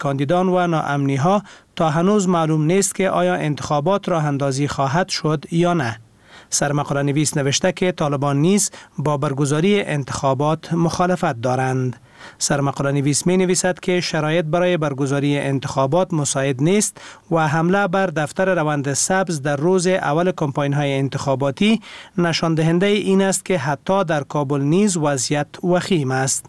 کاندیدان و ناامنی‌ها تا هنوز معلوم نیست که آیا انتخابات راه اندازی خواهد شد یا نه. سرمقاله نویس نوشته که طالبان نیز با برگزاری انتخابات مخالفت دارند. سرمقاله نویس می نویسد که شرایط برای برگزاری انتخابات مساعد نیست و حمله بر دفتر روند سبز در روز اول کمپاین های انتخاباتی نشان دهنده این است که حتی در کابل نیز وضعیت وخیم است.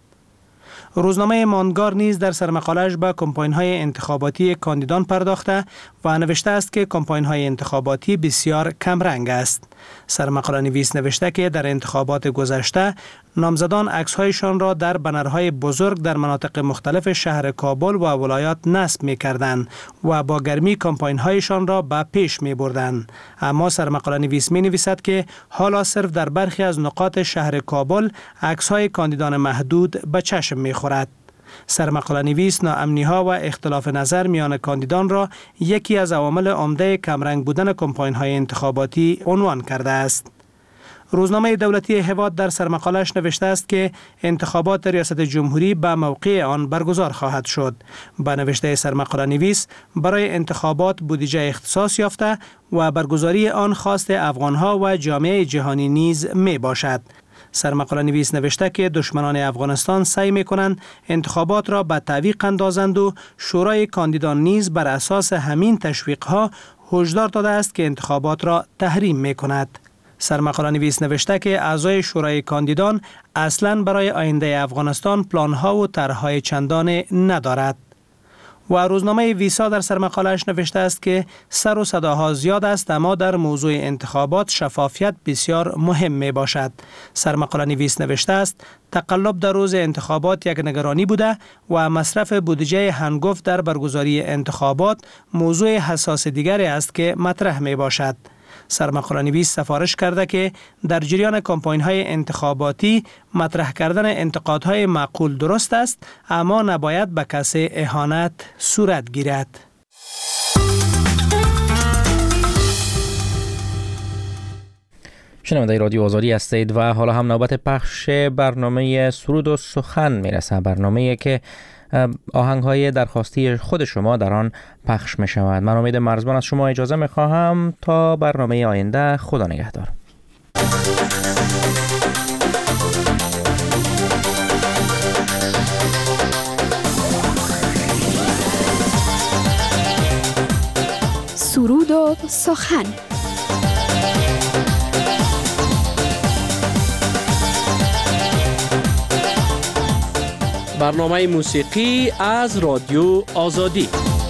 روزنامه ماندگار نیز در سرمقاله‌اش به کمپاین‌های انتخاباتی کاندیدان پرداخته و نوشته است که کمپاین‌های انتخاباتی بسیار کمرنگ است. سرمقاله نویس نوشته که در انتخابات گذشته نامزدان عکس‌هایشان را در بنرهای بزرگ در مناطق مختلف شهر کابل و ولایات نصب می‌کردند و با گرمی کمپاین‌هایشان را به پیش می‌بردند. اما سرمقاله نویس می‌نویسد که حالا صرف در برخی از نقاط شهر کابل عکس‌های کاندیدان محدود به چشم می‌خورد. سرمقاله نویس ناامنی‌ها و اختلاف نظر میان کاندیدان را یکی از عوامل عمده کمرنگ بودن کمپاین‌های انتخاباتی عنوان کرده است. روزنامه دولتی هواد در سرمقاله‌اش نوشته است که انتخابات ریاست جمهوری به موقع آن برگزار خواهد شد. با نوشته سرمقاله نویس برای انتخابات بودجه اختصاص یافته و برگزاری آن خواست افغان‌ها و جامعه جهانی نیز می باشد. سرمقاله نویس نوشته که دشمنان افغانستان سعی می‌کنند انتخابات را به تعویق اندازند و شورای کاندیدان نیز بر اساس همین تشویق‌ها هشدار داده است که انتخابات را تحریم می‌کند. سرمقاله نویس نوشته که اعضای شورای کاندیدان اصلاً برای آینده افغانستان پلان‌ها و طرح‌های چندان ندارد. و روزنامه ویسا در سرمقاله‌اش نوشته است که سر و صداها زیاد است اما در موضوع انتخابات شفافیت بسیار مهم می باشد. سرمقاله نویس نوشته است تقلب در روز انتخابات یک نگرانی بوده و مصرف بودجه هنگفت در برگزاری انتخابات موضوع حساس دیگری است که مطرح می باشد. سرمقاله نویس سفارش کرده که در جریان کمپاین‌های انتخاباتی مطرح کردن انتقادهای معقول درست است اما نباید به کسی اهانت صورت گیرد. شنونده رادیو آزادی هستید و حالا هم نوبت پخش برنامه سرود و سخن میرسه. برنامه‌ای که آهنگ‌های درخواستی خود شما در آن پخش می‌شود. من امید مرزبان از شما اجازه می‌خواهم تا برنامه آینده. خدا نگهدار. سرود و سخن. برنامه موسیقی از رادیو آزادی.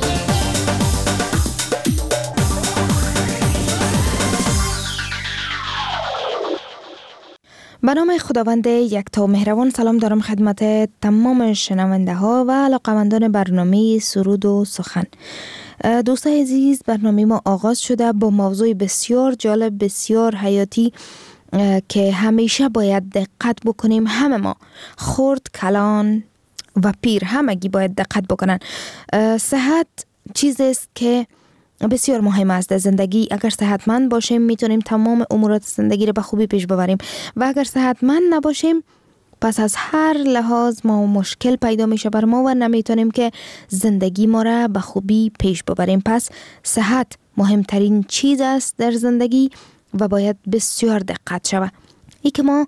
به نام خداوند یکتا مهربان سلام دارم خدمت تمام شنونده ها و علاقه‌مندان برنامه سرود و سخن. دوستان عزیز، برنامه ما آغاز شده با موضوع بسیار جالب، بسیار حیاتی که همیشه باید دقت بکنیم. همه ما، خرد، کلان و پیر، همگی باید دقت بکنن. صحت چیزی است که بسیار مهم است در زندگی. اگر صحتمند باشیم میتونیم تمام امورات زندگی رو به خوبی پیش ببریم و اگر صحتمند نباشیم پس از هر لحاظ ما مشکل پیدا میشه بر ما و نمیتونیم که زندگی ما را به خوبی پیش ببریم. پس صحت مهمترین چیز است در زندگی و باید بسیار دقت شود. ای که ما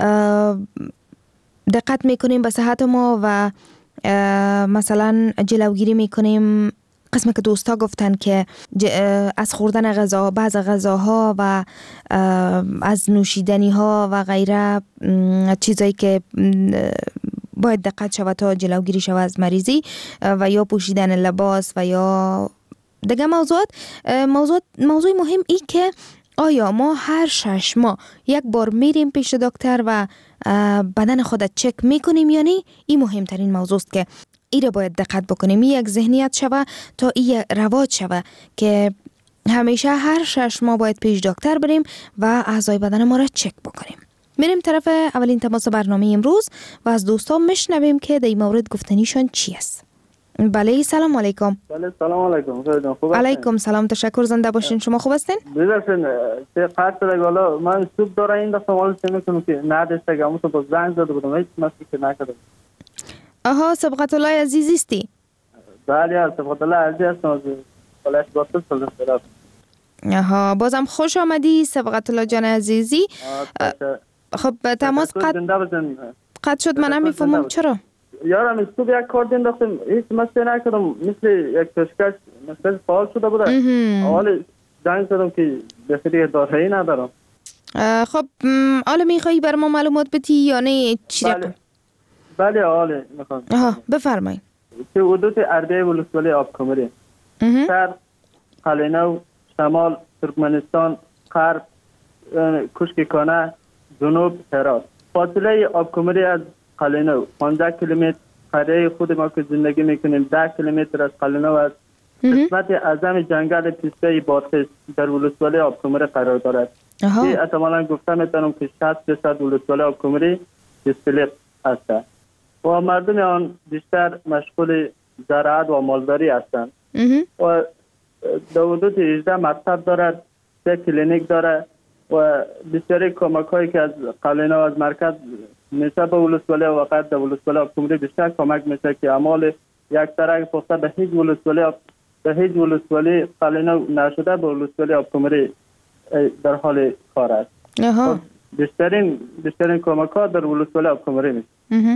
دقت میکنیم به صحت ما و مثلا جلوگیری میکنیم. قسمه که دوستا گفتن که از خوردن غذا، بعض غذاها و از نوشیدنی ها و غیره، چیزایی که باید دقت شود تا جلوگیری شود از مریضی و یا پوشیدن لباس و یا دیگه موضوع مهم ای که آیا ما هر 6 ماه یک بار میریم پیش دکتر و بدن خودت چک میکنیم یا نه؟ این مهمترین موضوع است که این رو باید دقت بکنیم. این یک ذهنیت شوه تا این رواج شوه که همیشه هر 6 ماه باید پیش دکتر بریم و اعضای بدن ما را چک بکنیم. میریم طرف اولین تماس برنامه امروز و از دوستان میشنویم که در این مورد گفتنیشان چی است. بله، سلام علیکم. بله، سلام علیکم. خوب علیکم سلام، تشکر، زنده باشین. شما خوب هستین؟ ببخشید چه قصد والا من صبح داره این دفعه مال میکنم که نداشته گامو تو با زنگ زده بودم هیچ مسئله که نکردم. آها، سبقت الله عزیز استی؟ بله صفات الله عزیز هستم از ولایت باطل سلطنت. آها بازم خوش آمدی صبغت الله جان عزیزی. خب تماس قطع شد، من نمیفهمم چرا. یارم استوب یک کارت انداختم هیچ مسئله نکردم، مثل یک کشکش مثل فعال شده بوده. حال زنگ زدم که بخیری دارایی ندارم. خب حالا میخوایی بر ما معلومات بدی یا نه چی؟ بله حالا میخوام. بفرمایید. که حدود عربیه ولسوالی آبکمری، شرق، قلعه‌نو، شمال، ترکمنستان، غرب، کشکیکانه، جنوب، هرات. فاصله آبکمری از قلعه‌نو 15 کیلومتر، قریه خود ما که زندگی میکنیم 10 کیلومتر از قلعه‌نو است. قسمت اعظم جنگل پیسته بادغیس در ولسوالی آبکمری قرار دارد. که احتمالاً گفته میتونم که 60% ولسوالی آبکمری پیسته است و مردم آن بیشتر مشغول زراعت و مالداری هستند. و در حدود 18 مکتب دارد، 3 کلینیک دارد و بسیاری کمک هایی که از قلعه‌نو از مرکز میشه به ولسوالی و وقت در ولسوالی آبکمری بیشتر کمک میشه که اعمال یک طرح پخته به هیچ ولسوالی قلعه‌نو نشده به ولسوالی آبکمری در حال کار است. بیشترین کمک ها در ولسوالی آبکمری میشه.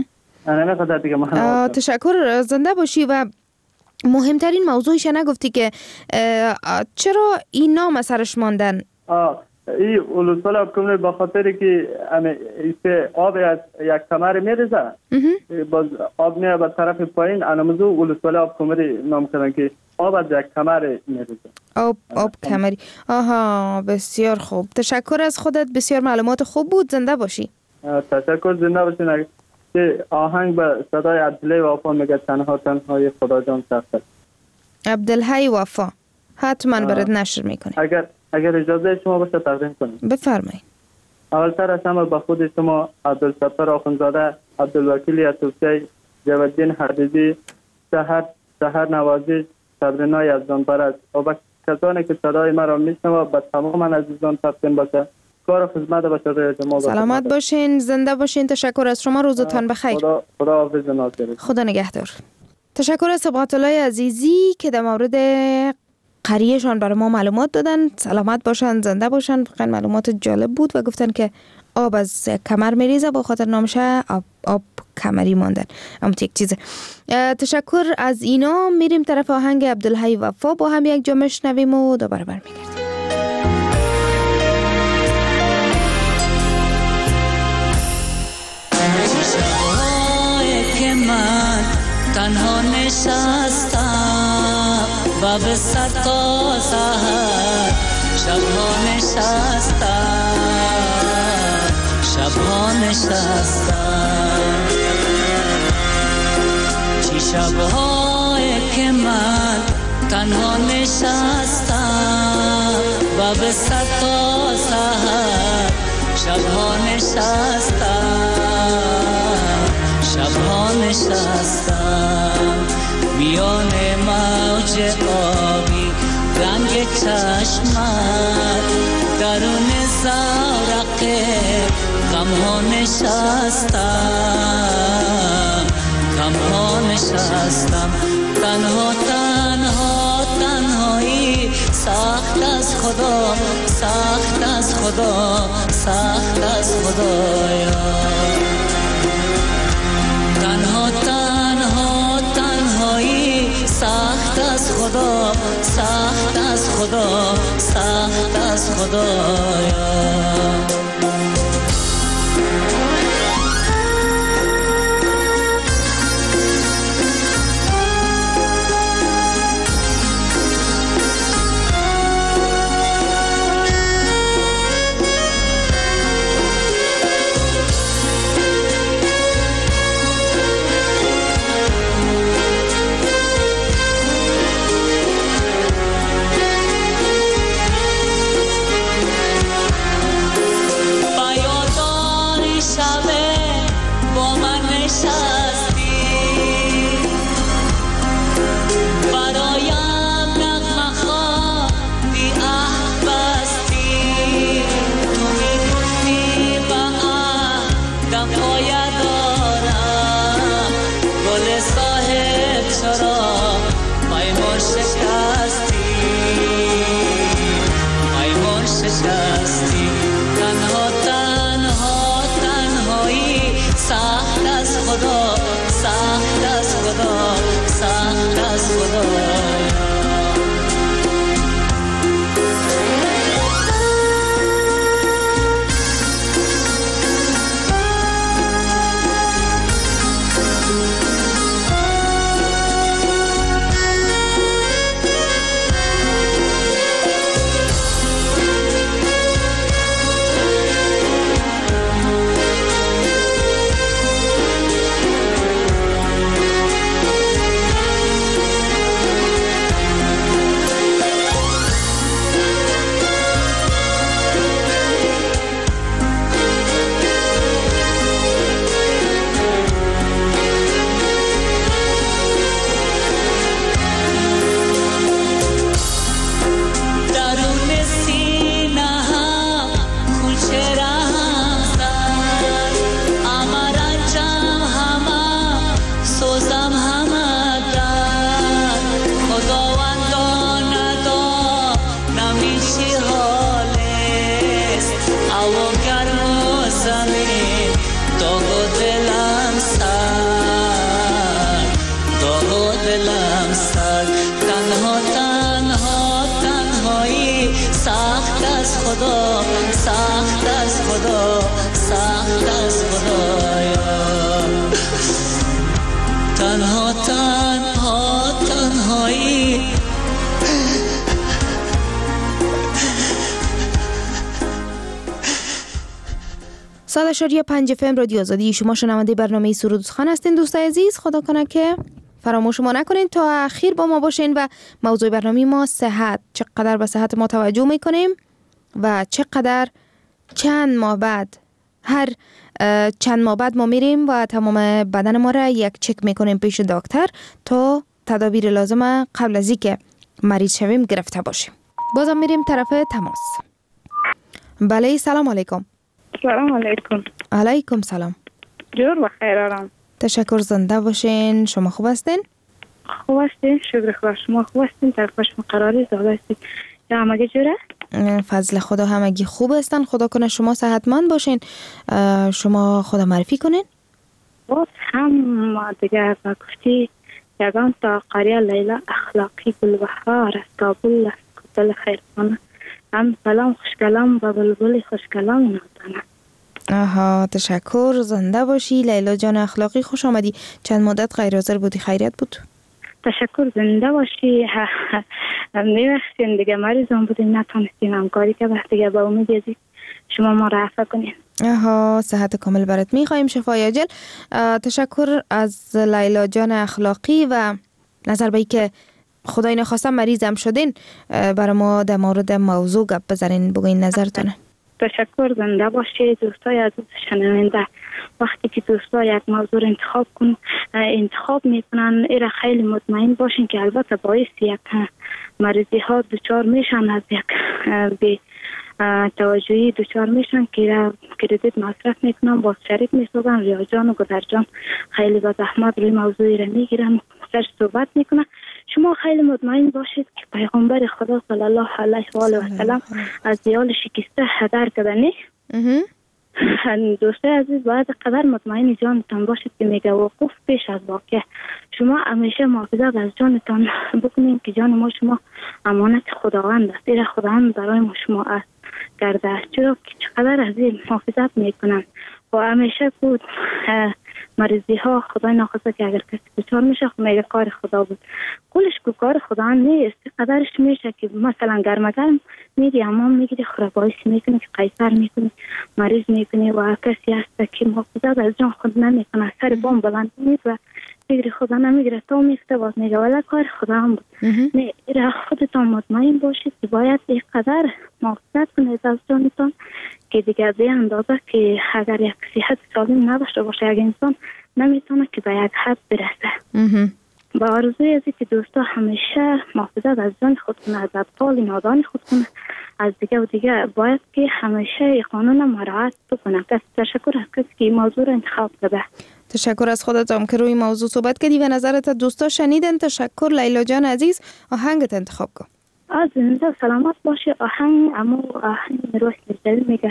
تشکر، زنده باشی. و مهمترین موضوعش نگفتی که چرا این نام سرش ماندن؟ این ولسوالی آبکمری به خاطر که آب از یک کمر میریزه، باز آب میاد به طرف پایین، اناموزو ولسوالی آبکمری نام کردن که آب از یک کمر میریزه. آب کمری. بسیار خوب، تشکر از خودت، بسیار معلومات خوب بود. زنده باشی. تشکر، زنده باشی. آهنگ به صدای عبدالحی وفا میگه تنهای خدا جان سخت. عبدالحی وفا حتما برات نشر میکنه. اگر اجازه شما باشه تقدیم کنیم. بفرمایید. اولتر از همه به خود شما، عبدالستار آخوندزاده، عبدالوکیل یوسفزی، جوادالدین حبیبی، سحر نوازی، صبرینا یزدانپرست و به کسانی که صدای مرا میشنوه به تمام عزیزان تقدیم باشه. کار خدمت باشه. سلامت باشین، زنده باشین. تشکر از شما، روزتان بخیر. خدا حافظ ناصر. خدا نگهدار. تشکر از صبغت الله عزیزی که در مورد قریهشان برای ما معلومات دادن. سلامت باشن، زنده باشن. فقط معلومات جالب بود و گفتن که آب از کمر میریزه، با خاطر نامشه آب کمری ماندن. اما یک چیزه. تشکر از اینا. میریم طرف آهنگ عبدالحی وفا، با هم یک جا میشنویم و دوباره برمیگردیم. من تنها نشستم و به سر تا سحر شبها نشستم چی شبهایی که من تنها نشستم و به سر تا سحر شبها نشستم میان موج آبی رنگ چشمت درون زورق غمها نشستم تنهایی سخت از خدایا تنهایی سخت از خدایا رسد. تنها تنها تنهایی سخت از خدا، سخت از خدا، سخت از خدایا. تنها تنها تنهایی. ساده شد 5 FM رادیو آزادی، شما شنونده برنامه سرود و سخن هستین. دوستای عزیز، خدا کنه که فراموش ما نکنین تا اخیر با ما باشین و موضوع برنامه ما صحت، چقدر به صحت ما توجه میکنیم و چقدر چند ماه بعد، هر چند ماه بعد ما میریم و تمام بدن ما را یک چک میکنیم پیش دکتر تا تدابیر لازم قبل از اینکه مریض شویم گرفته باشیم. بازم میریم طرف تماس. بله، سلام علیکم. سلام علیکم. علیکم سلام. جور بخیر آرام. تشکر، زنده باشین. شما خوب هستین؟ خوب هستین، شکر خدا. شما خوب هستین؟ در خوش مقراری زاده هستین یا همگی جوره؟ فضل خدا همگی خوب هستن. خدا کنه شما صحتمند باشین. شما خدا معرفی کنین. باز هم دیگه گفتی یگان تا قریه لیلا اخلاقی گلبهار از کابل است کتل خیرخانه. هم سلام خوشکلام و بلبل خوشکلام نازنه. آها، تشکر، زنده باشی لیلا جان اخلاقی. خوش آمدی. چند مدت غیر حاضر بودی، خیریت بود؟ تشکر، زنده باشی. میوستین دیگه مریضم بودیم، نتونستیم همکاری که دیگه با امید ازی شما ما را عفو کنین. آها، صحت کامل برات میخوایم، شفای عاجل. تشکر از لیلا جان اخلاقی و نظر به که خدای نخواسته مریضم شدین برای ما در مورد موضوع گپ بزنین، بگوین نظرتونه. تشکر، زنده باشید. دوستای عزیز شنونده، وقتی که دوستا یک موضوع انتخاب میکنن، ایره خیلی مطمئن باشین که البته باعث یک مریضی ها دچار میشن، از یک به توجهی دچار میشن که کردیت مصرف میکنن، باز شریک میسازن، ریا جان و گذر جان خیلی با زحمت روی موضوعی را میگیرن، سر صحبت میکنن. شما خیلی مطمئن باشید که پیغمبر خدا صلی الله علیه و آله و سلم از دیال شکسته هدر کردنی. دوستای عزیز، باید قدر مطمئن جانتان باشید که میگه وقوف پیش از واقع. شما همیشه محافظت از جانتان بکنید که جان ما شما امانت خداوند است. ایره خداوند برای ما شما است کرده است، چرا که چقدر از این محافظت میکنن و همیشه بود مریضی ها خدای ناخواسته که اگر کسی دچار میشه میگه کار خدا بود. کلش که کار خدا نیست. قدرش میشه که مثلا گرم میگی اما میگی خرابایش میکنی که قیصر میکنی، مریض میکنی و کسی هست که محافظت از جان خود نمیکنه، سر بام بلند نیست و فکر خدا نمیگیره تا میفته باز میگه ولی کار خدا هم بود. نه، ایره خودتان مطمئن باشید که باید یک قدر محافظت کنید از جانتان که دیگه به اندازه که اگر یک صحت سالم نداشته باشه یک انسان نمیتونه که به یک حد برسه. با آرزوی ازی که دوستا همیشه محافظت از جان خود کنه، از اطفال نادان خود کنه، از دیگه و دیگه باید که همیشه قانون مراعات بکنه. تشکر از کسی که این موضوع رو انتخاب کرده. تشکر از خودتم که روی موضوع صحبت کردی و نظرت دوستا شنیدن. تشکر لیلا جان عزیز. آهنگت انتخاب کن. از زنده سلامت باشه. آهنگ روح نجل میگه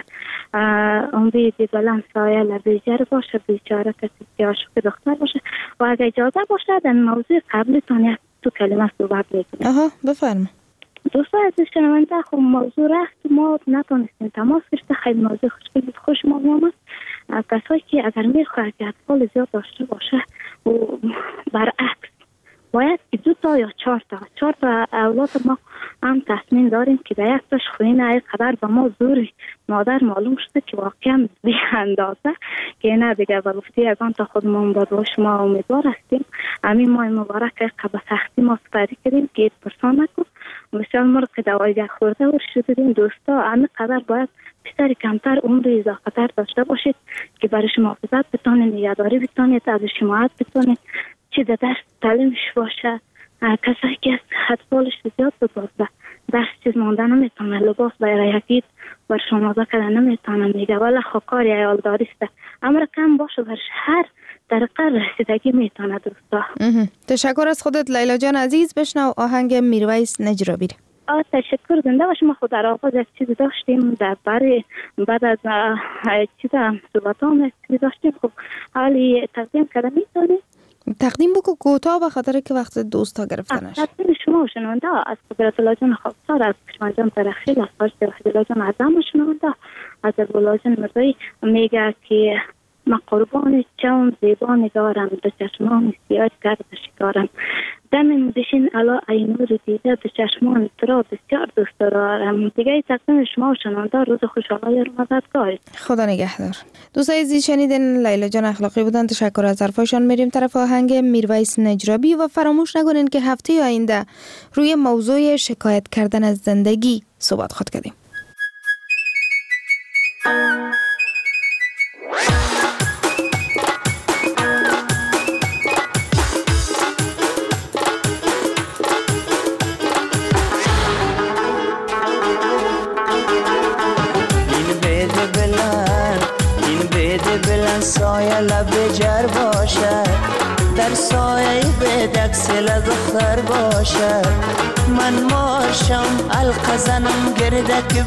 امید بلند سایه لبیجر باشه، بیچاره کسی که عاشق دختر باشه. و اگه اجازه باشه در موضوع قبلی تان تو کلمه صحبت میکنه. آها، بفرما. دوستان عزیز شنونده، خب موضوع رفت ما نتونستیم تماس گرفته. خیلی موضوع خوش ما میامد. کسایی که اگر میخواد که اطفال زیاد داشته باشه و برعکس باید که 2 تا یا 4 تا اولاد ما هم تصمیم داریم که به یک تاش خوینه ای قدر به ما زوری مادر معلوم شده که واقعا بی اندازه که نه دیگه و گفتی اگان تا خودمون با شما امیدوار هستیم. همین ماه مبارک قبل سختی ما سپری کردیم که پرسان نکن بسیار مرد که دوایی خورده و شدیم. دوستا همین قدر باید بیشتر کمتر عمر اضافه تر داشته باشید که برای شما محافظت بتانید، نگهداری بتانید، از حمایت بتانید، چه در درس تعلیمش باشه. کسایی که اطفالش زیاد بگذاره درس چیز مانده نمیتونه، لباس برای یکید بر شما کردن نمیتونه، میگه ولی خاکاری ایالداری است، امر کم باشه برش هر طریقه رسیدگی میتونه. دوستا تشکر از خودت لیلا جان عزیز. بشنو آهنگ میرویس نجرابی. تشکر. زنده باشیم. ما خود در آغاز یک چیزی داشتیم در باره بعد از چیز صحبت هم چیزی داشتیم. خب حالی تقدیم کرده میتونیم. تقدیم بکو کوتاه به خاطر که وقت دوستا گرفتنش. تقدیم شما شنونده از قدرت الله جان خاکسار، از کشمان جان ترخیل، از خارج وحید الله جان اعظم شنونده، از الله جان مرزایی میگه که من قربان چون زیبا نگارم، به چشمان سیاه کرد شکارم، دم مدشین علا اینور دیده، به چشمان ترا بسیار دوست دارم. دیگه تقدیم شما شنونده روز خوشحالی رو مددگار. خدا نگهدار. دوستای عزیز شنیدین لیلا جان اخلاقی بودن، تشکر از حرفاشون. میریم طرف آهنگ میرویس نجرابی و فراموش نکنین که هفته آینده روی موضوع شکایت کردن از زندگی صحبت خود کردیم. سایه لب جر باشد، در سایه بدکسل دختر باشد، من ماشم القزنم گردک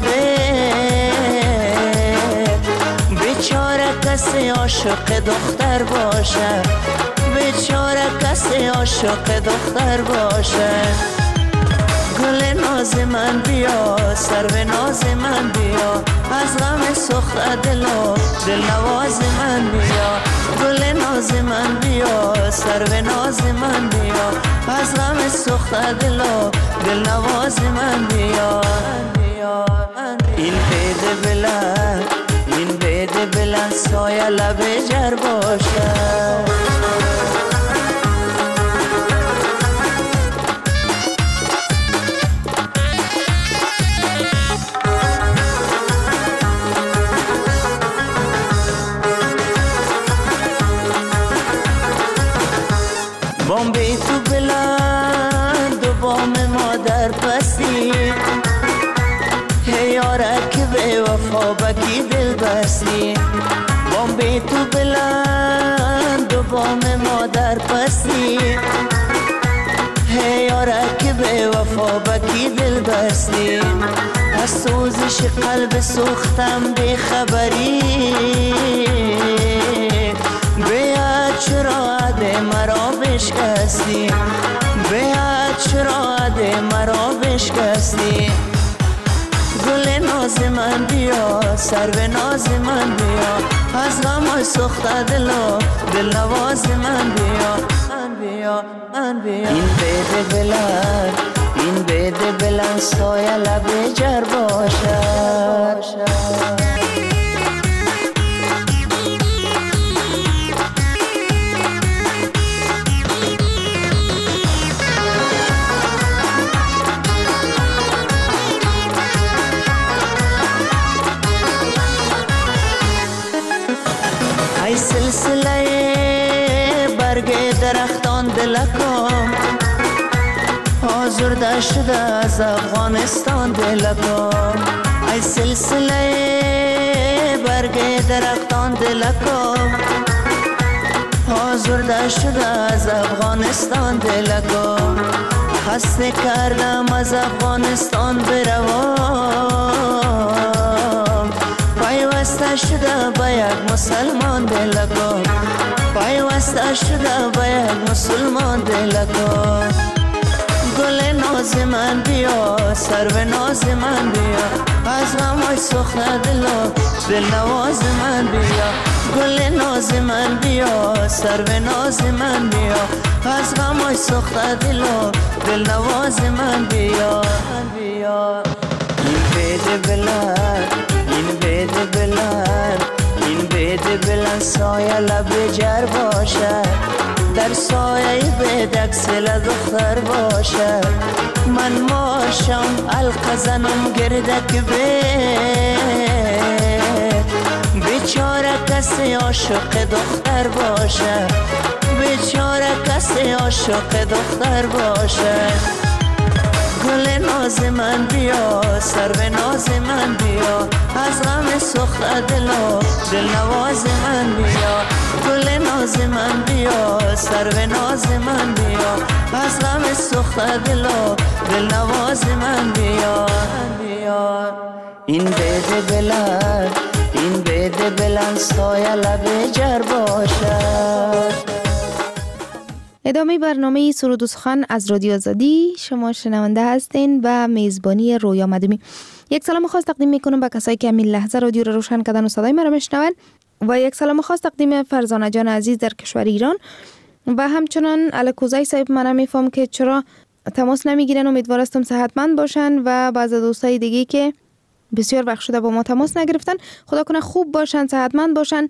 بیچاره کسی عاشق دختر باشد، بیچاره کسی عاشق دختر باشد. گل ناز من بیا، سرو ناز من بیا، از غم سخت دلو دل نواز من بیا. گل ناز من بیا، سرو ناز من بیا، از غم سخت دلو دل نواز من بیا. این بید بلند، این بید بلند سایه لب جر باشد. بام بی تو بلند و بام ما در پسی، یارک به وفا بکی دل بستی. بام بی تو بلند و بام ما در پسی، یارک به وفا بکی دل بستی. از سوزش قلب سوختم بی خبری، بیاد چرا عده مرا بشکستی، بیاد چرا عده مرا بشکستی. گل ناز من بیا، سرو ناز من بیا، از غم سخت دلو دل نواز من بیا. من بیا این بید بلند، این بید بلند سایه لب جر باشد. ای سلسله برگ درختان دلکم، آزرده شده از افغانستان دلکم. ای سلسله برگ درختان دلکم، آزرده شده از افغانستان دلکم. خسته کردم از افغانستان بروم، پیوسته شده به یک مسلمان دلکم، پیوسته شده به یک مسلمان دلکم. گل ناز من بیا، سرو ناز من بیا، از غم سخت دلو دل نواز من بیا. گل ناز من بیا، سرو ناز من بیا، از غم سخت دلو دل نواز من بیا. این بید بلند، این بید بلند، این بید بلند سایه لب جر باشد، در سایه بدکسل دختر باشد. من ماشم القزنم گردک بیچاره کسی عاشق دختر باشد، بیچاره کسی عاشق دختر باشد. گل ناز من بیا، سرو ناز من بیا، از غم سخت دلو دل نواز من بیا. گل ناز من بیا، سرو ناز من بیا، از غم سخت دلو دل نواز من بیا. این بید بلند، این بید بلند سایه لب جر باشد. ادامه برنامه سرود و سخن از رادیو آزادی. شما شنونده هستین و میزبانی رویا مدومی. یک سلام خاص تقدیم میکنم به کسایی که همین لحظه رادیو رو روشن کردن و صدای ما رو میشنون و یک سلام خاص تقدیم فرزانه جان عزیز در کشور ایران و همچنان الکوزای صاحب. من میفهم که چرا تماس نمیگیرن، امیدوارستم صحتمند باشن و بعضی دوستای دیگه که بسیار وقت شده با ما تماس نگرفتن، خدا کنه خوب باشن، صحتمند باشن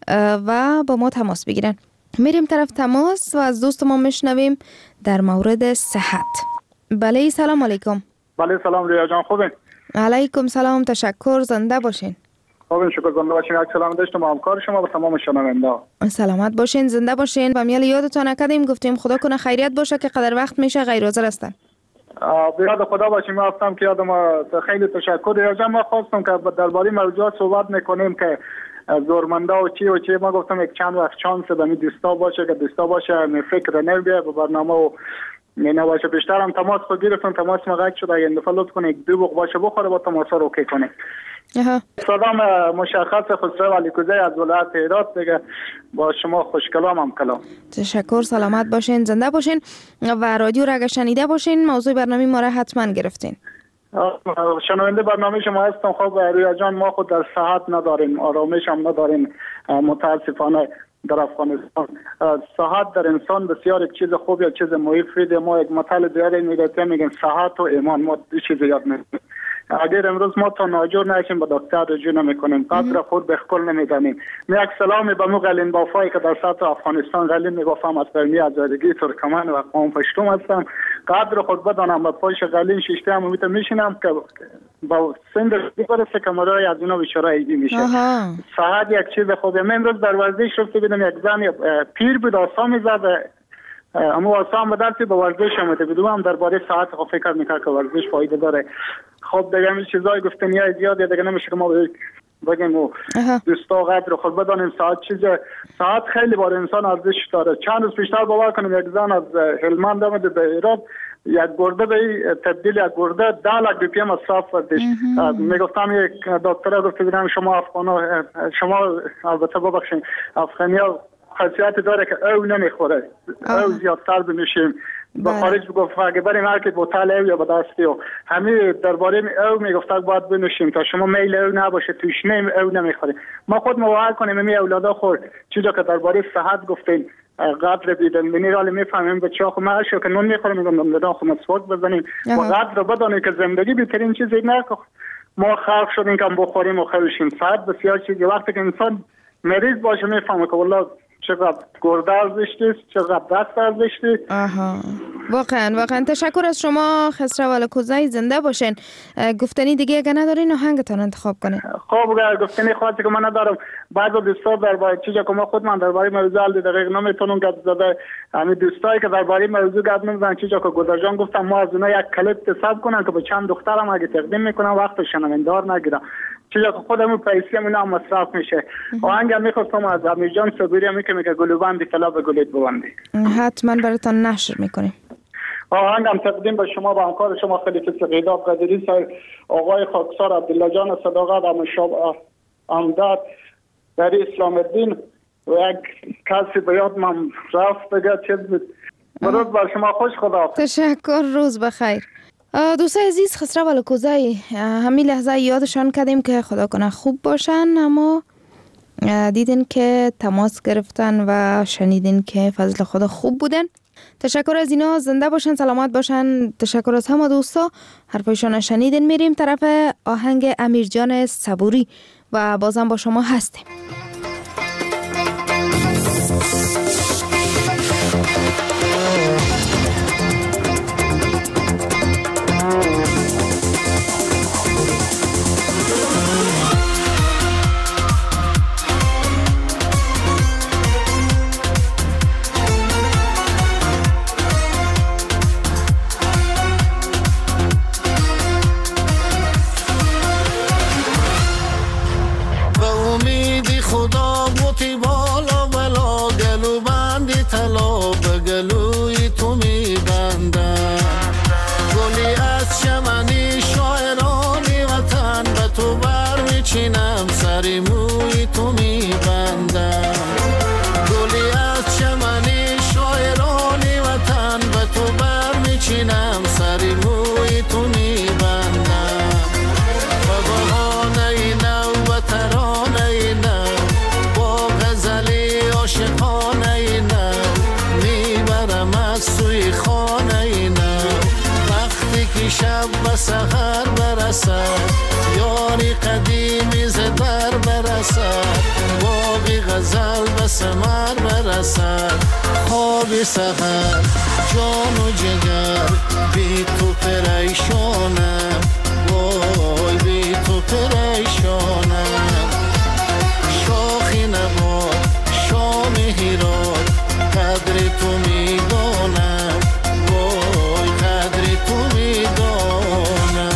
و با ما تماس بگیرن. میریم طرف تماس و از دوست ما میشنویم در مورد صحت. بله سلام علیکم. بله سلام ریا جان، خوبین؟ علیکم سلام، تشکر، زنده باشین. خوبین، شکر، زنده باشین. یک سلام داشتم همکار شما و تمام شنونده. سلامت باشین، زنده باشین. و میال یادتون نکردیم گفتیم خدا کنه خیریت باشه که قدر وقت میشه غیر حاضر هستن. به یاد خدا باشیم. ما هستم که یادم خیلی تشکر ریا جان. ما خواستم که درباره موضوعات صحبت میکنیم که زورمنده و چی ما گفتم یک چند وقت چانس به دوستا باشه که دوستا باشه می فکر نمیه به برنامه و نه باشه. بیشتر هم تماس خود گرفتم، تماس مغاک شده. اگه اندفاع لطف کنه یک دو بوق باشه بخوره با تماس رو اوکی کنه. صدام مشخص خسرو علیکوزی از ولایت هرات دیگه. با شما خوش کلام هم کلام. تشکر، سلامت باشین، زنده باشین و رادیو را اگه شنیده باشین موضوع برنامه ما را حتما گرفتین. شنونده برنامه شما هستم. خب ریا جان، ما خود در صحت نداریم، آرامش هم نداریم متاسفانه در افغانستان. صحت در انسان بسیار یک چیز خوب، یک چیز مفیده. ما یک مطلب دیگه میگیم صحت و ایمان. ما دو چیز یاد میگیریم. اگر امروز ما تا ناجور نشیم به دکتر رجوع نمیکنیم، قدر خود به خود نمیدانیم. من یک سلامی به مو غلین بافایی که در سطح افغانستان غلین میگفتم از برمی آزادگی ترکمن و قوم پشتون هستم. قدر خود بدانم و پاش غلین شیشته هم میشینم که با سند برسه که مرای از اینا بیچاره ایدی میشه. صحت یک چیز خوبه. من امروز در ورزش رفته بودم، یک زن پیر بود آسا میزد، اما آسان به درسی به ورزش آمده بودم. هم درباره صحت خود فکر میکرد که ورزش فایده داره. خب دیگه همین چیزای گفتنی های زیاده دیگه نمیشه که ما بگیم و دوستا قدر خود بدانیم. ساعت خیلی بار انسان ارزش داره. چند روز پیشتر باور کنیم یک زن از هلمند آمده به ایران، یک گرده به تبدیل یک گرده 10 لک روپیه مصرف کردش. میگفتم یک دکتر گفت ببینم شما البته ببخشید افغانیا خاصیت داره که او نمیخوره، او زیادتر بنوشیم. با خارج گفت اگه بریم هر که بوتل او یا به دستی و همین درباره او میگفت باید بنوشیم تا شما میل او نباشه، تشنه او نمیخوره. ما خود موعظ کنیم می اولادا خود چیزا که درباره صحت گفتیم قدر بیدن مینرال میفهمیم به چاخ ما شو که نون میخوریم میگم ندان خود مسواک بزنیم و قدر بدانیم که زندگی بهترین چیزی نه که ما خلق شدیم که بخوریم و خورشیم. صحت بسیار چیزی. وقتی که انسان مریض باشه میفهمه که والله چقدر گرده ارزشتی، چقدر دست ارزشتی. واقعا تشکر از شما خسرو الکوزی، زنده باشین. گفتنی دیگه اگه ندارین آهنگتان انتخاب کنین. خب گفتنی خاصی که من ندارم. بعضی دوستا درباره چیزی که ما خودمان درباره موضوع دقیق نمیتونم گفت زده. همین دوستایی که درباره موضوع گفت نمیزنن چیزی که گذرجان گفتم ما از اونها یک کلیپ حساب کنن که به چند دخترم اگه تقدیم میکنم وقت شنوندار نگیرم. چیزی که خودمون پیسیم اینا مصرف میشه. آهنگ میخواستم از امیرجان صبوری میگه که گلوبندی طلا به گلت ببندی. حتما براتون نشر میکنیم. آهنگم تقدیم به شما و همکار شما خلیفه سقیداب قدری صاحب، آقای خاکسار عبدالله جان صداقت، امشاب امداد در اسلام الدین و یک کسی به یاد من رفت دیگه چیز بود. درود بر شما، خوش خدا. تشکر، روز بخیر. دوستای عزیز، خسرو الکوزی همین لحظه یادشان کردیم که خدا کنه خوب باشن، اما دیدین که تماس گرفتن و شنیدین که فضل خدا خوب بودن. تشکر از اینا، زنده باشن، سلامت باشن. تشکر از همه دوستا، حرفایشان شنیدین. میریم طرف آهنگ امیرجان صبوری و بازم با شما هستیم. که شب به سحر برسد، یاری قدیمی ز در برسد، باغی غزل به ثمر برسد. خواب سحر جان و جگر بی تو پریشانم، وای بی تو پریشانم. شاخی نباد شام هیراد قدر تو میدانم، وای قدر تو میدانم.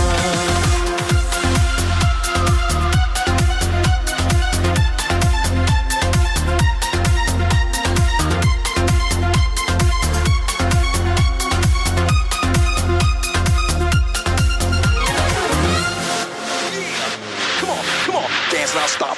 Now stop.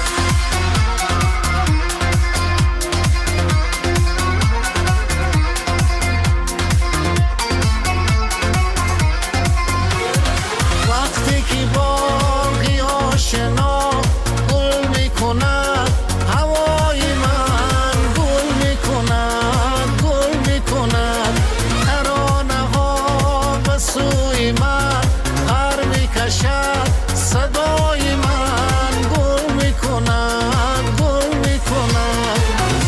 وقتی که باغی آشنا گل میکند، هوای من گل میکند، گل میکند. ترانه ها به سوی من پر میکشد، صدای من گل میکند، گل میکند.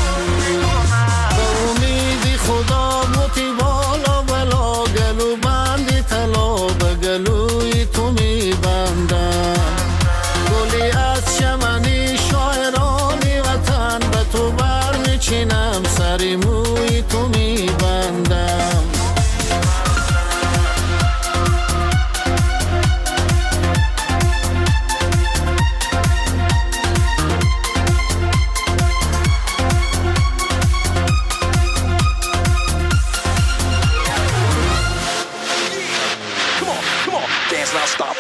به امید خدا بوتی بالا بلا، گلو بندی طلا به گلوی تو میبندم. گلی از چمنی شاعرانی وطن، به تو بر میچینم، سری موی تو میبندم. Now stop.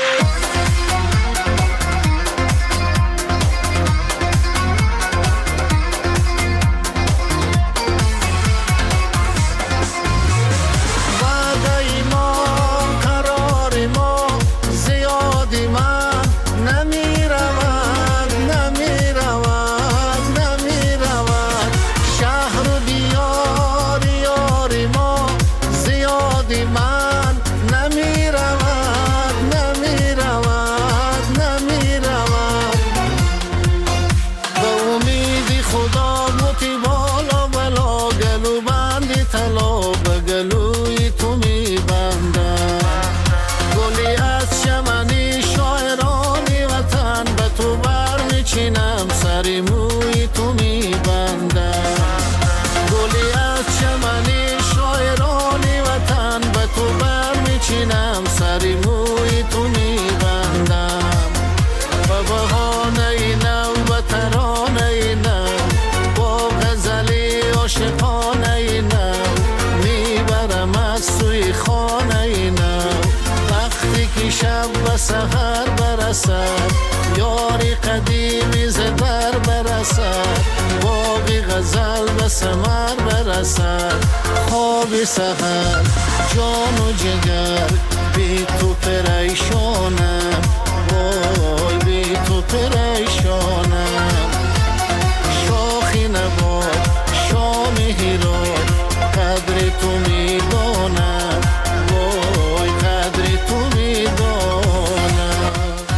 وعده ما قرار ما زیادی من نمیرود، نمیرود، نمیرود. شهر و دیار یاری ما زیادی من نمیرود، نمیرود، نمیرود. به امید خدا بوتی بالا بلا، گلو بندی طلا به گلوی تو میبندم. گلی از چمنی شاعرانی وطن، به تو بر میچینم، سری موی تو میبندم. گلی از چمنی شاعرانی وطن، به تو بر میچینم، سری موی تو میبندم. و بهانه نو و ترانه نو، با غزلی عاشقانه نو، میبرم از سوی خانه نو. وقتی که شب به سحر برسد، یاری قدیمی ز در برسد، باغی غزل به ثمر برسد. خواب سحر جان و جگر بی تو پریشانم، وای بی تو پریشانم. شاخی نباد شام هیراد قدر تو میدانم، وای قدر تو میدانم.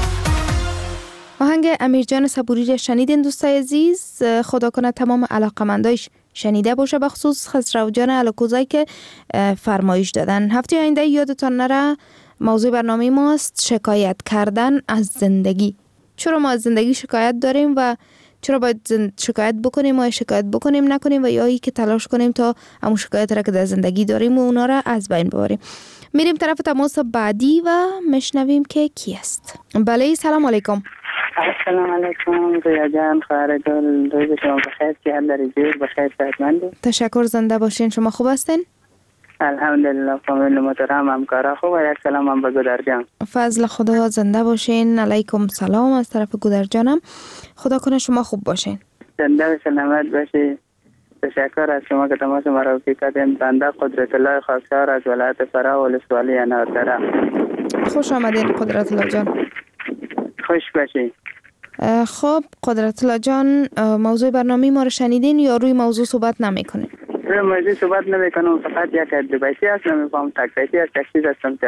آهنگ امیرجان صبوری را شنیدین دوستای عزیز. خدا کنه تمام علاقمندایش شنیده باشه، به خصوص خسرو جان علاکوزایی که فرمایش دادن. هفته آینده یادتان نره موضوع برنامه ماست شکایت کردن از زندگی. چرا ما از زندگی شکایت داریم و چرا باید شکایت بکنیم و شکایت بکنیم نکنیم، و یا ای که تلاش کنیم تا همون شکایت را که در زندگی داریم و اونا را از بین ببریم. میریم طرف تماس بعدی و مشنویم که کی است. بله سلام علیکم. السلام علیکم رویا جان، خواهر گل، روز شما بخیر، که هم در جور بخیر صحتمندی. تشکر، زنده باشین. شما خوب هستین؟ الحمدلله، فامیل محترم، همکارا خوب. و یک سلام هم به گودرجان. فضل خدا، زنده باشین. علیکم سلام از طرف گودرجانم. خدا کنه شما خوب باشین. زنده و سلامت باشی. تشکر از شما که تماس مرا کردین. بنده قدرت الله خاکسار از ولایت فرا ولسوالی انارتره. خوش آمدین قدرت الله جان. خوش باشی. خب قدرت الله جان، موضوع برنامه ما رو شنیدین یا روی موضوع صحبت نمی‌کنین؟ روی موضوع صحبت نمی‌کنم، فقط یک دبیتی هست، نمی‌فهم تکلیفی هست، تشخیص هستم که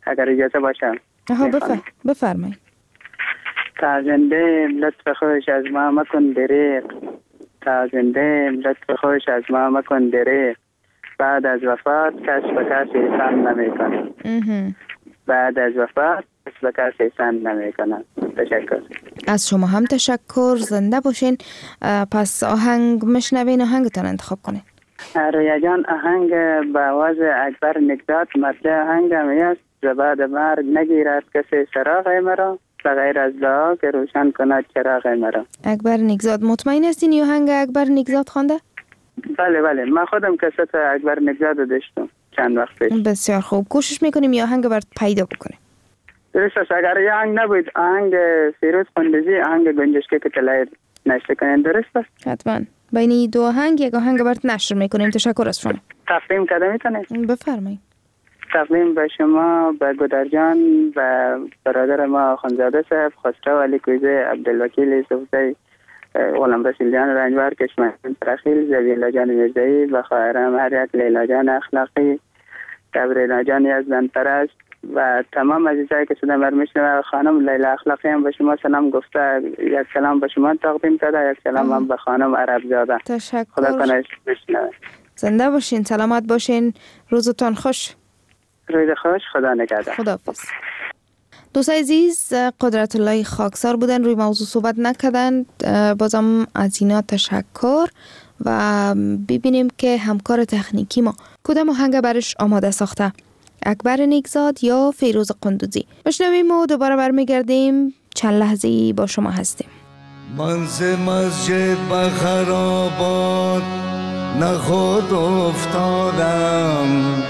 اگر اجازه باشه. بفرمایید. تا زنده لطف خوش از ما مکن دریغ، تا زنده لطف خوش از ما مکن دریغ، بعد از وفات کس به کس احسان نمیکنه. بعد از وفات کس به کس احسان نمیکنه. تشکر. از شما هم تشکر. زنده باشین. پس آهنگ مشنوین، آهنگتان انتخاب کنین. رویا جان، آهنگ با آواز اکبر نگزاد مطلع آهنگ همی است: بعد مرگ نگیرد کسی چراغ مرا، بغیر از دعا که روشن کند چراغ مرا. اکبر نگزاد. مطمئن هستین این آهنگ اکبر نگزاد خوانده؟ بله من خودم کست اکبر نگزاد داشتم چند وقت پیش. بسیار خوب. کوشش میکنیم این آهنگ برات پیدا بکنیم. درست است. اگر این آهنگ نبود، آهنگ فیروز قندزی، آهنگ گنجشکی که تلای نشر کنین. درست است؟ حتما. بین این دو آهنگ یک آهنگ برات نشر میکنیم. تشکر از شما. تقدیم کده میتونید؟ بفرمایید. تقدیم به شما، به گودرجان، و برادر ما خانزاده صاحب، خسرو علی کویزه، عبدالوکیل صوفی، غلام رسول جان رنجبر، کشمن ترخیل، زبیلا جان میرزایی، و خواهرم هر یک، لیلا جان اخلاقی، کبرینا جان یزدان پرست، و تمام عزیزایی که صدا میشنوه. خانم لیلا اخلاقی هم به شما سلام گفته. یک سلام به شما تقدیم کرده، یک سلام هم به خانم عرب زاده. تشکر. خدا کنه بشنوه. زنده باشین، سلامت باشین، روزتان خوش. روز خوش. خدا نگهدار. خداحافظ. دوستای عزیز، قدرت الله خاکسار بودن، روی موضوع صحبت نکردن. بازم از اینا تشکر و ببینیم که همکار تکنیکی ما کدام آهنگ برش آماده ساخته، اکبر نگزاد یا فیروز قندوزی. بشنویم و دوباره برمیگردیم. چند لحظه با شما هستیم. من ز مسجد به خرابات نخود افتادم،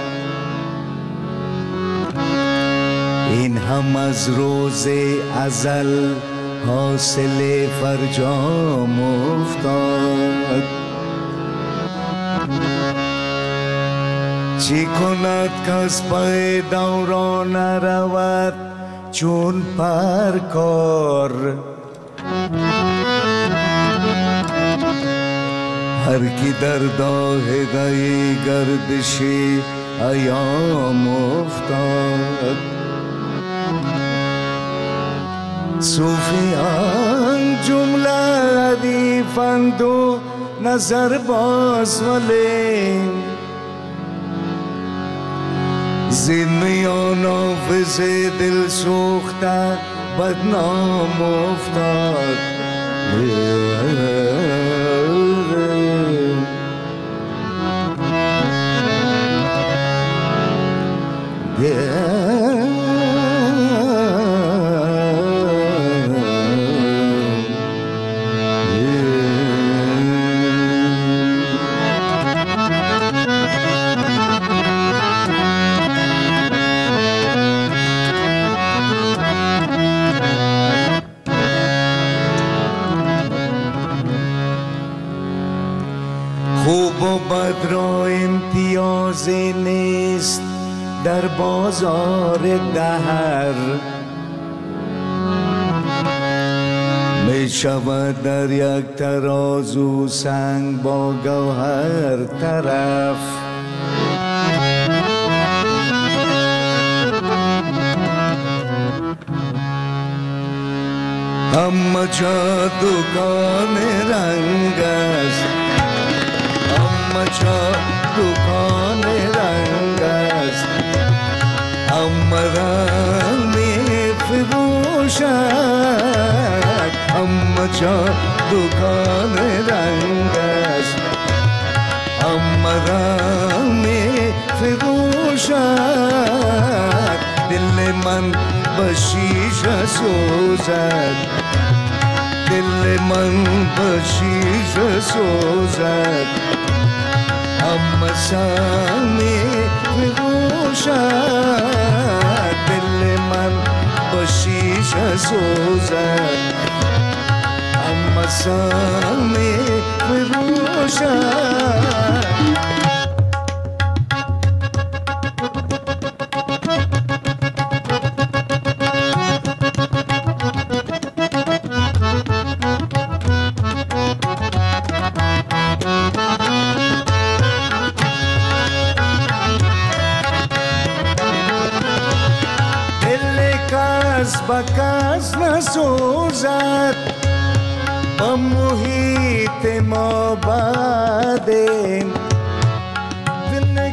این هم از روز ازل حاصل فرجام افتاد. چی کند کس پای دوران رود چون پرکار، هر کی در داهگه گردشی ایام افتاد. صوفیان جمله حدیفند و نظر باز ولی، زین میان حافظ دل سوخته بدنام افتاد. خوب و بد را امتیازی نیست در بازار دهر، می شود در یک ترازو سنگ با گوهر طرف. همه جا دکان رنگ است، همه جا دکان رنگ است، همه رنگ می فروشد. همه جا دکان رنگ است، همه رنگ می فروشد. دل من به شیشه سوزد، دل من به شیشه سوزد. همه سر می بگوشد، دل من به شیشه سوزد. همه سر می بگوشد. کس به کس نسوزد با محیط ما بعدیم دل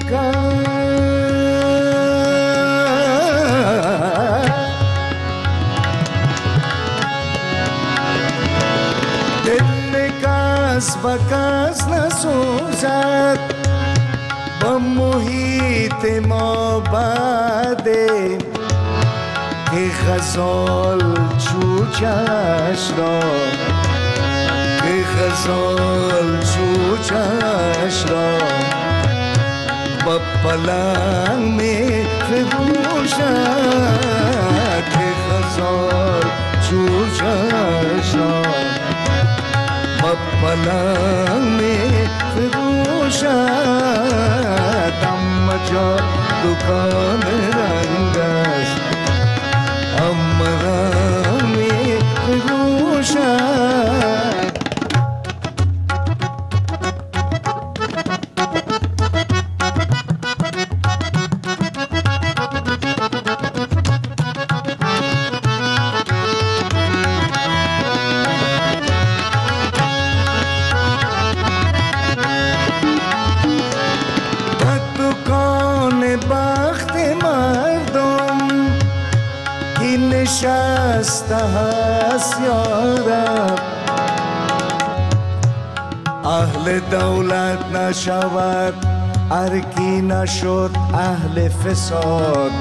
کس به کس نسوزد با محیط ما بعدیم که غزال چوچش را که غزال چوچش را با پلنگ می فروشد که غزال چوچش را با پلنگ می فروشد اما جا دکان رنگ است امرامی فروشد نشسته هست یارب اهل دولت نشود ارکی نشد اهل فساد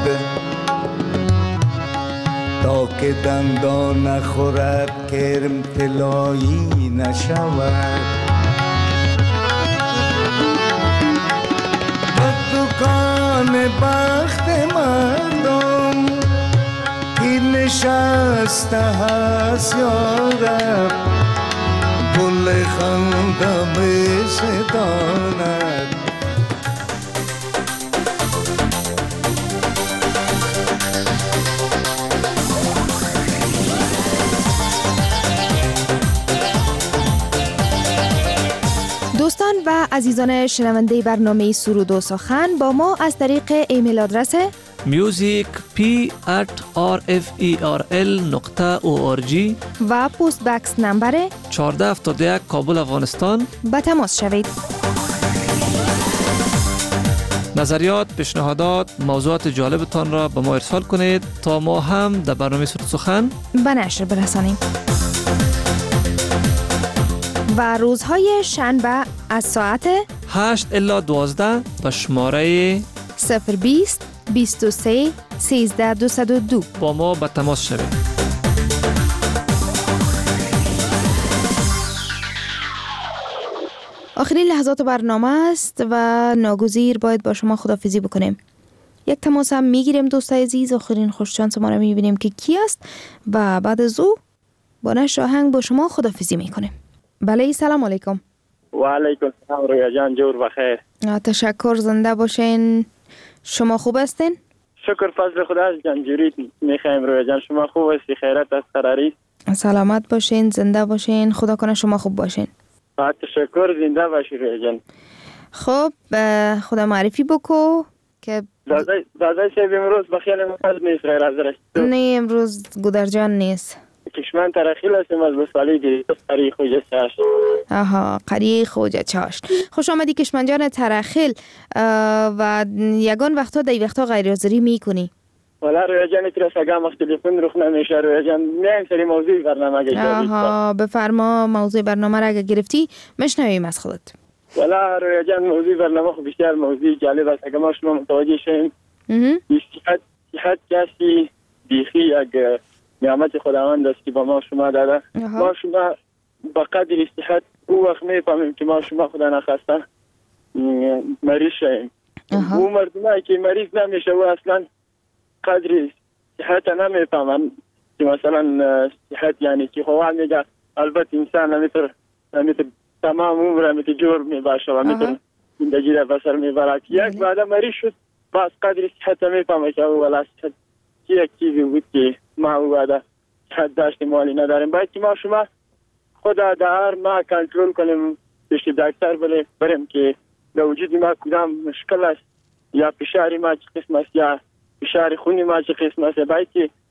تا که دندان نخورد کرم طلایی نشود دکان بخت مردم نشسته هست یارب گل خنده بستاند دوستان و عزیزان شنونده برنامه سرود و سخن با ما از طریق ایمیل آدرس musicp@rferl.org و پست بکس نمبر 1471 کابل افغانستان به تماس شوید. نظریات، پیشنهادات، موضوعات جالبتان را به ما ارسال کنید تا ما هم در برنامه سرود سخن به نشر برسانیم. و روزهای شنبه از ساعت 8 الی 12 به شماره 020 23 13 202 با ما به تماس شوید. آخرین لحظات برنامه است و ناگزیر باید با شما خداحافظی بکنیم. یک تماس هم میگیریم دوستای عزیز. آخرین خوششانس ما رو میبینیم که کی است و بعد از او با نشر آهنگ با شما خداحافظی میکنیم. بله، سلام علیکم. و علیکم السلام رویا جان، جور بخیر. تشکر، زنده باشین. شما خوب هستین؟ شکر فضل خدا جان، جوری میخوایم رویا جان. شما خوب هستی؟ خیرت است؟ قراری؟ سلامت باشین، زنده باشین. خدا کنه شما خوب باشین. تشکر، زنده باشی رویا جان. خب خدا معرفی بکو که دادای شب امروز بخیال مقصد نیست غیر از رشت. نه، امروز گودرجان نیست. کشمن ترخیل هستیم از بسالی دیگه قریه خوجه چاشت. آها، قریه خوجه چاشت. خوش آمدی کشمن جان ترخیل. و یگان وقتا دی وقتا غیرحاضری میکنی؟ والا رویا جان اترا سگام وقت تلفن رخ نمیشه رویا جان. میایم سری موضوع برنامه اگه جالب. آها، بفرما موضوع برنامه را اگه گرفتی مشنویم از خودت. والا رویا جان موضوع برنامه خب بیشتر موضوع جالب است. اگه ما شما متوجه شیم صحت کسی بیخی اگه نعمت خداوند است که با ما شما داده. ما شما با قدر صحت او وقت میفهمیم که ما شما خدا نخواسته مریض شیم. او مردمایی که مریض نمیشه و اصلا قدر صحت نمیفهمن که مثلا صحت یعنی که خواه میگه البته انسان نمیتر تمام عمر نمیتر جور میباشه و میتر زندگی را بسر میبرد. یک بعد مریض شد باز قدر صحت نمیفهمه که او ولا صحت یک چیزی بود که ما او بعد صحت داشت مالی نداریم. باید که ما شما خدا در ما کنترل کنیم، پیش دکتر بریم که در وجود ما کدام مشکل است یا فشار ما چه قسم است یا فشار خونی ما چه قسم است. باید که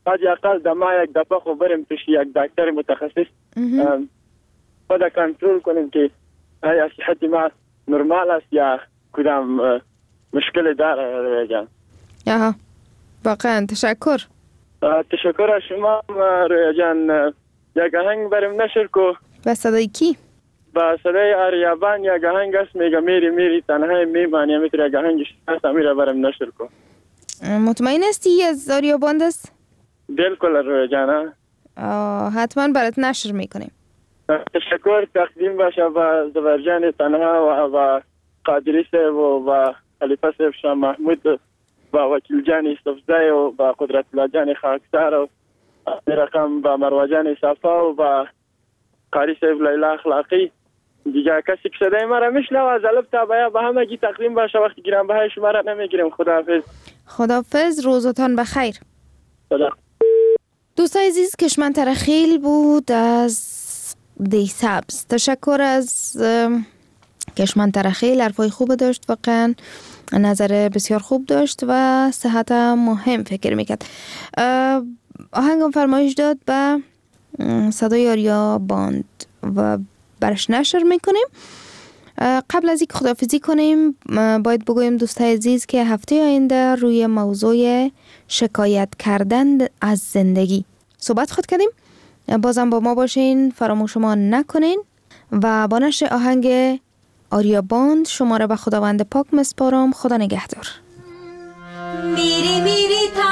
حداقل در ماه یک دفعه خب بریم پیش یک دکتر متخصص خود کنترل کنیم که آیا صحت ما نرمال است یا کدام مشکل داره رویا جان. آها واقعا تشکر. تشکر از شما رویا جان. یک آهنگ بریم نشر کو. با صدای کی؟ با صدای آریابان یک آهنگ است میگه میری میری تنهای میمانی. میتونه یک آهنگش است میره بریم نشر کو. مطمئن هستی از آریابان است؟ بالکل رویا جان. حتما برات نشر میکنیم. تشکر تقدیم باشه با زبرجان تنها و قادری صاحب و خلیفه صاحب شاه محمود و وکیل جان یوسفزی و با قدرت الله جان خاکسار و رقم با مروه جان صفا و با قاری صاحب لیلا اخلاقی. دیگه کسی که صدای ما را میشنوه از الف تا بیا به همگی تقدیم باشه. وقتی گرانبهای شما را نمیگیریم. خداحافظ. خداحافظ. روزتان بخیر. خدا. دوستای عزیز کشمن ترخیل بود از دی سبز. تشکر از کشمن ترخیل. حرفای خوب داشت، واقعا نظر بسیار خوب داشت و صحت مهم فکر میکرد. آهنگم فرمایش داد به صدای آریابان و برش نشر میکنیم. قبل از اینکه خداحافظی کنیم باید بگویم دوستای عزیز که هفته آینده روی موضوع شکایت کردن از زندگی صحبت خود کردیم. بازم با ما باشین، فراموش ما نکنین و با نشر آهنگ آریابان شما را به خداوند پاک مسپارم. خدا نگهدار. میری میری تا